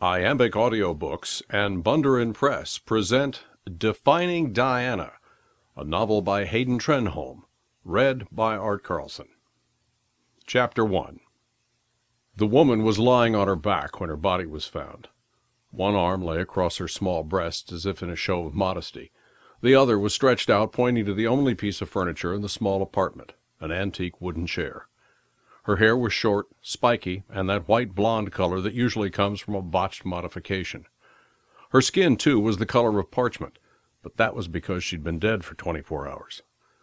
Iambic Audiobooks and Bunder & Press present Defining Diana, a novel by Hayden Trenholm, read by Art Carlson. Chapter 1. The woman was lying on her back when her body was found. One arm lay across her small breast as if in a show of modesty. The other was stretched out, pointing to the only piece of furniture in the small apartment, an antique wooden chair. Her hair was short, spiky, and that white blonde color that usually comes from a botched modification. Her skin, too, was the color of parchment, but that was because she'd been dead for 24 hours.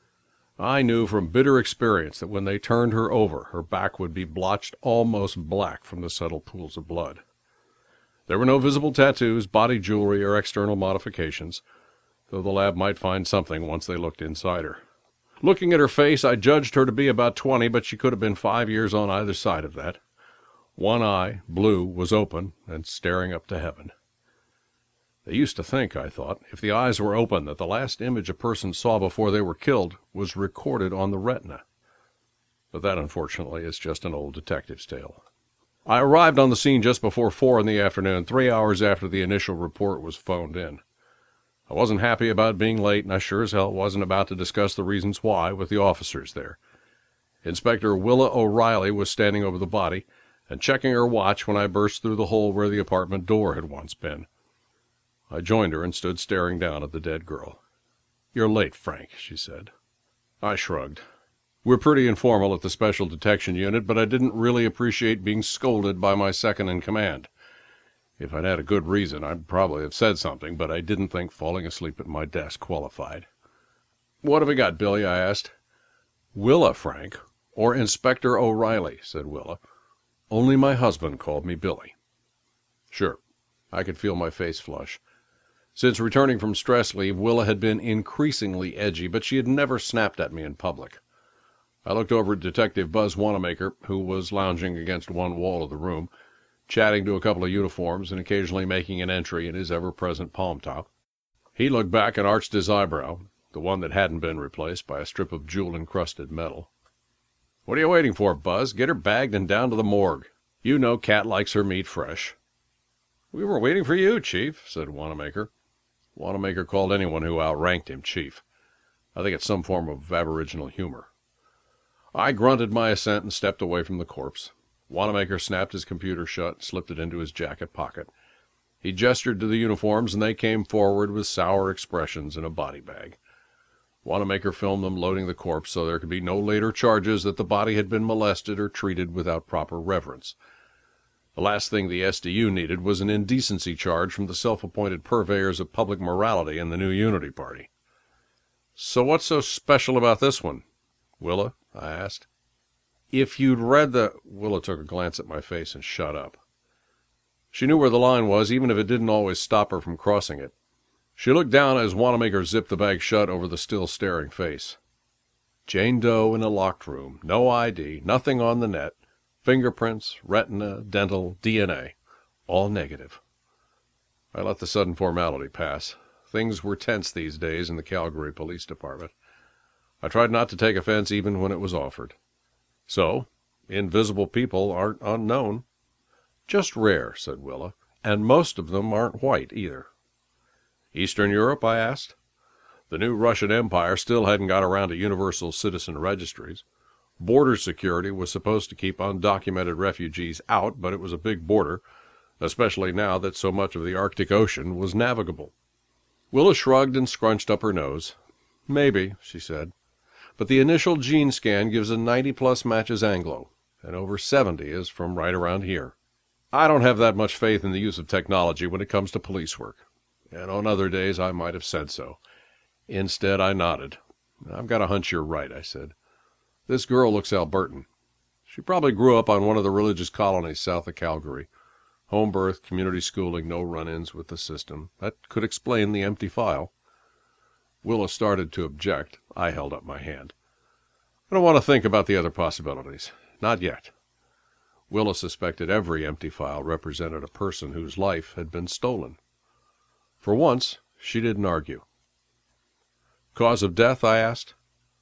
I knew from bitter experience that when they turned her over, her back would be blotched almost black from the subtle pools of blood. There were no visible tattoos, body jewelry, or external modifications, though the lab might find something once they looked inside her. Looking at her face, I judged her to be about 20, but she could have been 5 years on either side of that. One eye, blue, was open and staring up to heaven. They used to think, I thought, if the eyes were open, that the last image a person saw before they were killed was recorded on the retina. But that, unfortunately, is just an old detective's tale. I arrived on the scene just before 4 in the afternoon, 3 hours after the initial report was phoned in. I wasn't happy about being late, and I sure as hell wasn't about to discuss the reasons why with the officers there. Inspector Willa O'Reilly was standing over the body and checking her watch when I burst through the hole where the apartment door had once been. I joined her and stood staring down at the dead girl. "You're late, Frank," she said. I shrugged. We're pretty informal at the Special Detection Unit, but I didn't really appreciate being scolded by my second-in-command. If I'd had a good reason, I'd probably have said something, but I didn't think falling asleep at my desk qualified. "What have we got, Billy?" I asked. "Willa, Frank, or Inspector O'Reilly," said Willa. "Only my husband called me Billy." Sure. I could feel my face flush. Since returning from stress leave, Willa had been increasingly edgy, but she had never snapped at me in public. I looked over at Detective Buzz Wanamaker, who was lounging against one wall of the room, chatting to a couple of uniforms and occasionally making an entry in his ever-present palm top. He looked back and arched his eyebrow, the one that hadn't been replaced by a strip of jewel-encrusted metal. "What are you waiting for, Buzz? Get her bagged and down to the morgue. You know Cat likes her meat fresh." "We were waiting for you, Chief," said Wanamaker. Wanamaker called anyone who outranked him Chief. I think it's some form of aboriginal humor. I grunted my assent and stepped away from the corpse. Wanamaker snapped his computer shut and slipped it into his jacket pocket. He gestured to the uniforms, and they came forward with sour expressions in a body bag. Wanamaker filmed them loading the corpse so there could be no later charges that the body had been molested or treated without proper reverence. The last thing the SDU needed was an indecency charge from the self-appointed purveyors of public morality in the new Unity Party. "So what's so special about this one, Willa?" I asked. "If you'd read the—" Willa took a glance at my face and shut up. She knew where the line was, even if it didn't always stop her from crossing it. She looked down as Wanamaker zipped the bag shut over the still staring face. Jane Doe in a locked room, no ID, nothing on the net, fingerprints, retina, dental, DNA, all negative. I let the sudden formality pass. Things were tense these days in the Calgary Police Department. I tried not to take offense even when it was offered. "So, invisible people aren't unknown." "Just rare," said Willa, "and most of them aren't white, either." "Eastern Europe?" I asked. The new Russian Empire still hadn't got around to universal citizen registries. Border security was supposed to keep undocumented refugees out, but it was a big border, especially now that so much of the Arctic Ocean was navigable. Willa shrugged and scrunched up her nose. "Maybe," she said. "But the initial gene scan gives a 90-plus matches Anglo, and over 70 is from right around here. I don't have that much faith in the use of technology when it comes to police work, and on other days I might have said so. Instead, I nodded. "I've got a hunch you're right," I said. "This girl looks Albertan. She probably grew up on one of the religious colonies south of Calgary. Home birth, community schooling, no run-ins with the system. That could explain the empty file." Willa started to object. I held up my hand. "I don't want to think about the other possibilities. Not yet." Willa suspected every empty file represented a person whose life had been stolen. For once, she didn't argue. "Cause of death?" I asked.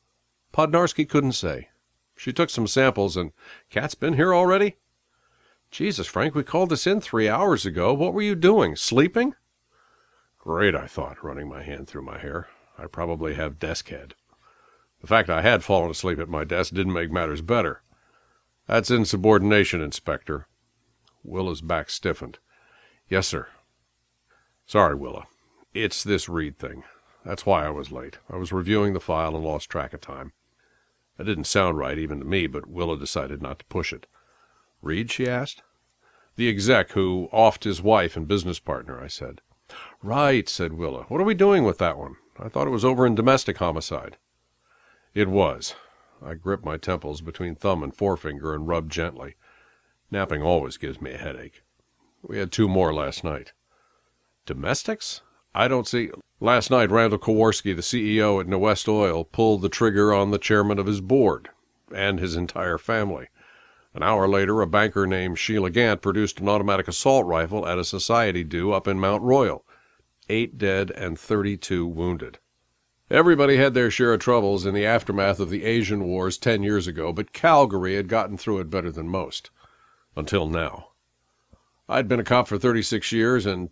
"Podnarski couldn't say. She took some samples and—" "Cat's been here already?" Jesus, Frank, we called this in 3 hours ago. What were you doing? Sleeping? Great, I thought, running my hand through my hair. I probably have desk head. The fact I had fallen asleep at my desk didn't make matters better. That's insubordination, Inspector. Willa's back stiffened. Yes, sir. Sorry, Willa. It's this Reed thing. That's why I was late. I was reviewing the file and lost track of time. That didn't sound right even to me, but Willa decided not to push it. Reed, she asked. The exec who offed his wife and business partner, I said. Right, said Willa. What are we doing with that one? I thought it was over in domestic homicide. It was. I gripped my temples between thumb and forefinger and rubbed gently. Napping always gives me a headache. We had 2 more last night. Domestics? I don't see... Last night, Randall Kowarski, the CEO at West Oil, pulled the trigger on the chairman of his board and his entire family. An hour later, a banker named Sheila Gant produced an automatic assault rifle at a society do up in Mount Royal. 8 dead and 32 wounded. Everybody had their share of troubles in the aftermath of the Asian Wars 10 years ago, but Calgary had gotten through it better than most. Until now. I'd been a cop for 36 years, and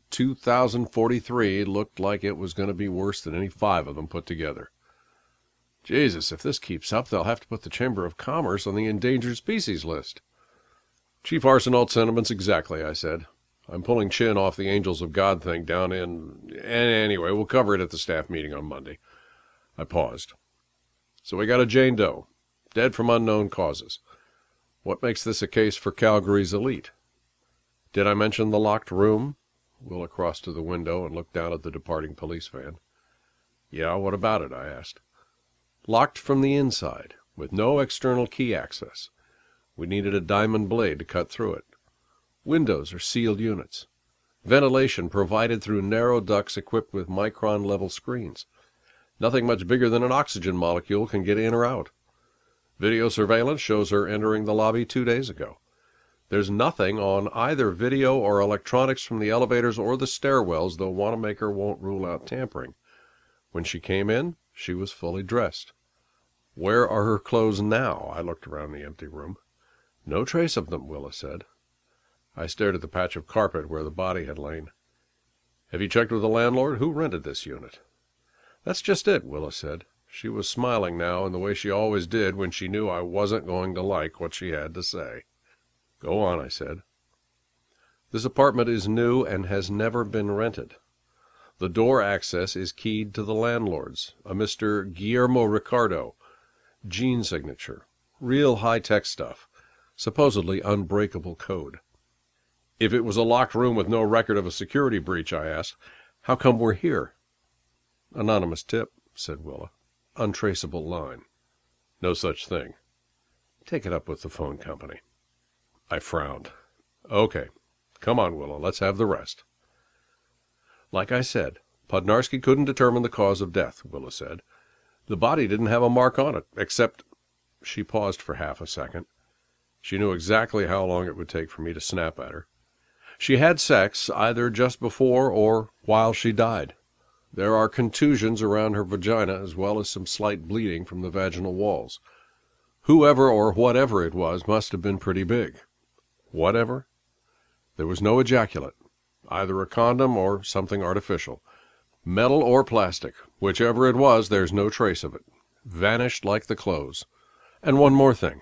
2043 looked like it was going to be worse than any 5 of them put together. Jesus, if this keeps up, they'll have to put the Chamber of Commerce on the endangered species list. Chief Arsenault's sentiments exactly, I said. I'm pulling Chin off the Angels of God thing down in... Anyway, we'll cover it at the staff meeting on Monday. I paused. So we got a Jane Doe, dead from unknown causes. What makes this a case for Calgary's elite? Did I mention the locked room? Willa crossed to the window and looked down at the departing police van. Yeah, what about it? I asked. Locked from the inside, with no external key access. We needed a diamond blade to cut through it. Windows are sealed units. Ventilation provided through narrow ducts equipped with micron-level screens. Nothing much bigger than an oxygen molecule can get in or out. Video surveillance shows her entering the lobby 2 days ago. There's nothing on either video or electronics from the elevators or the stairwells, though Wanamaker won't rule out tampering. When she came in, she was fully dressed. Where are her clothes now? I looked around the empty room. No trace of them, Willa said. I stared at the patch of carpet where the body had lain. Have you checked with the landlord? Who rented this unit? That's just it, Willa said. She was smiling now in the way she always did when she knew I wasn't going to like what she had to say. Go on, I said. This apartment is new and has never been rented. The door access is keyed to the landlord's, a Mr. Guillermo Ricardo. Gene signature. Real high-tech stuff. Supposedly unbreakable code. If it was a locked room with no record of a security breach, I asked, how come we're here? Anonymous tip, said Willa. Untraceable line. No such thing. Take it up with the phone company. I frowned. Okay. Come on, Willa, let's have the rest. Like I said, Podnarski couldn't determine the cause of death, Willa said. The body didn't have a mark on it, except... She paused for half a second. She knew exactly how long it would take for me to snap at her. She had sex either just before or while she died. There are contusions around her vagina as well as some slight bleeding from the vaginal walls. Whoever or whatever it was must have been pretty big. Whatever? There was no ejaculate, either a condom or something artificial. Metal or plastic, whichever it was, there's no trace of it. Vanished like the clothes. And one more thing.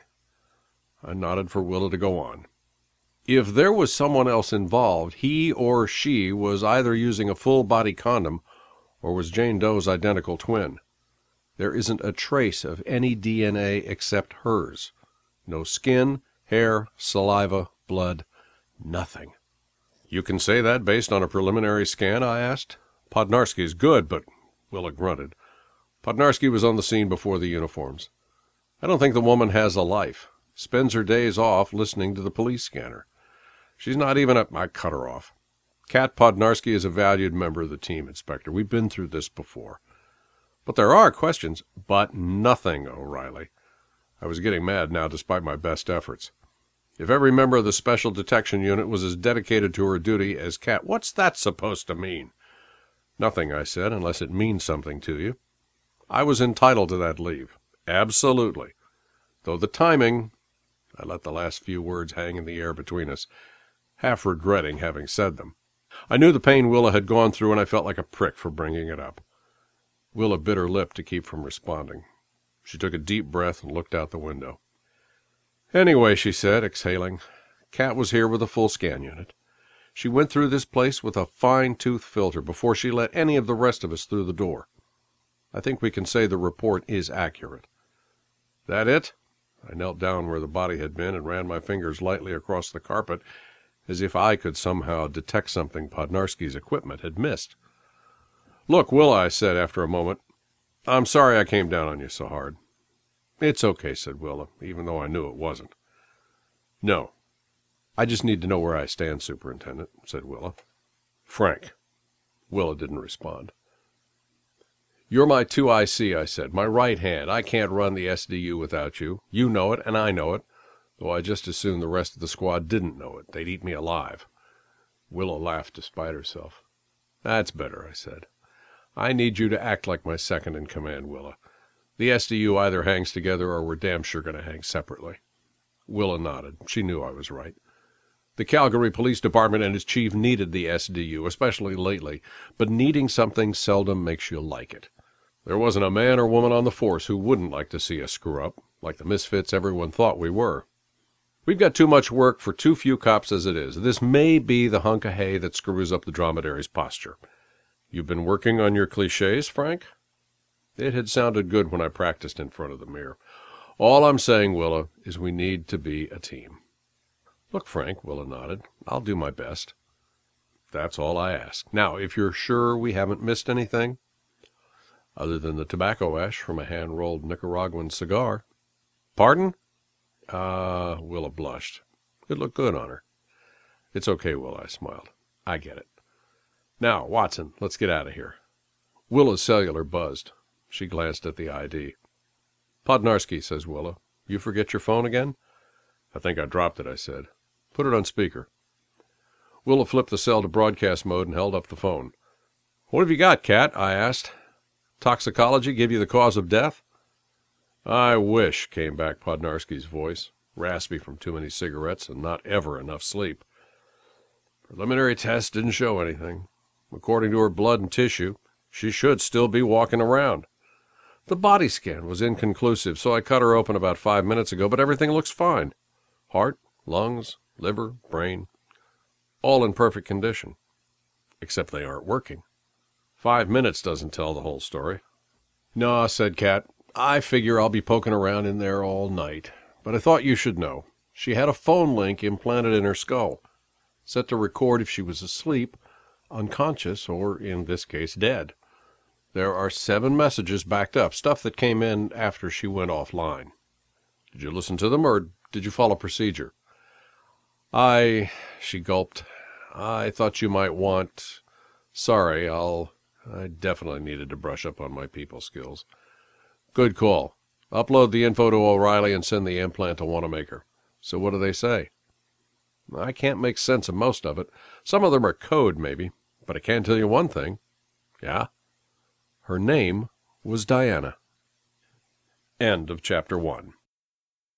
I nodded for Willa to go on. If there was someone else involved, he or she was either using a full-body condom or was Jane Doe's identical twin. There isn't a trace of any DNA except hers. No skin, hair, saliva, blood, nothing. You can say that based on a preliminary scan, I asked. Podnarski's good, but... Willa grunted. Podnarski was on the scene before the uniforms. I don't think the woman has a life. Spends her days off listening to the police scanner. She's not even a... I cut her off. Kat Podnarski is a valued member of the team, Inspector. We've been through this before. But there are questions. But nothing, O'Reilly. I was getting mad now despite my best efforts. If every member of the Special Detection Unit was as dedicated to her duty as Kat, what's that supposed to mean? Nothing, I said, unless it means something to you. I was entitled to that leave. Absolutely. Though the timing... I let the last few words hang in the air between us. half regretting having said them. I knew the pain Willa had gone through, and I felt like a prick for bringing it up. Willa bit her lip to keep from responding. She took a deep breath and looked out the window. "Anyway," she said, exhaling, "Kat was here with a full scan unit. She went through this place with a fine-tooth filter before she let any of the rest of us through the door. I think we can say the report is accurate." "That it?" I knelt down where the body had been and ran my fingers lightly across the carpet, as if I could somehow detect something Podnarski's equipment had missed. "Look, Willa," I said after a moment, "I'm sorry I came down on you so hard." "It's okay," said Willa, even though I knew it wasn't. "No. I just need to know where I stand, Superintendent," said Willa. "Frank." Willa didn't respond. "You're my 2IC, I said, my right hand. I can't run the SDU without you. You know it, and I know it, though I just as soon the rest of the squad didn't know it. They'd eat me alive." Willa laughed despite herself. "That's better," I said. "I need you to act like my second in command, Willa. The SDU either hangs together or we're damn sure going to hang separately." Willa nodded. She knew I was right. The Calgary Police Department and its chief needed the SDU, especially lately, but needing something seldom makes you like it. There wasn't a man or woman on the force who wouldn't like to see us screw up, like the misfits everyone thought we were. We've got too much work for too few cops as it is. This may be the hunk of hay that screws up the dromedary's posture. You've been working on your cliches, Frank? It had sounded good when I practiced in front of the mirror. All I'm saying, Willa, is we need to be a team. Look, Frank, Willa nodded, I'll do my best. That's all I ask. Now, if you're sure we haven't missed anything, other than the tobacco ash from a hand-rolled Nicaraguan cigar. Pardon? Willa blushed. It looked good on her. It's okay, Willa, I smiled. I get it. Now, Watson, let's get out of here. Willa's cellular buzzed. She glanced at the ID. Podnarski, says Willa. You forget your phone again? I think I dropped it, I said. Put it on speaker. Willa flipped the cell to broadcast mode and held up the phone. What have you got, Kat? I asked. Toxicology give you the cause of death? I wish, came back Podnarski's voice, raspy from too many cigarettes and not ever enough sleep. Preliminary tests didn't show anything. According to her blood and tissue, she should still be walking around. The body scan was inconclusive, so I cut her open about 5 minutes ago, but everything looks fine. Heart, lungs, liver, brain, all in perfect condition. Except they aren't working. 5 minutes doesn't tell the whole story. No, said Kat. I figure I'll be poking around in there all night. But I thought you should know. She had a phone link implanted in her skull, set to record if she was asleep, unconscious, or, in this case, dead. There are 7 messages backed up, stuff that came in after she went offline. Did you listen to them, or did you follow procedure? She gulped. I thought you might want... Sorry, I definitely needed to brush up on my people skills. Good call. Upload the info to O'Reilly and send the implant to Wanamaker. So what do they say? I can't make sense of most of it. Some of them are code, maybe. But I can tell you one thing. Yeah? Her name was Diana. End of chapter 1.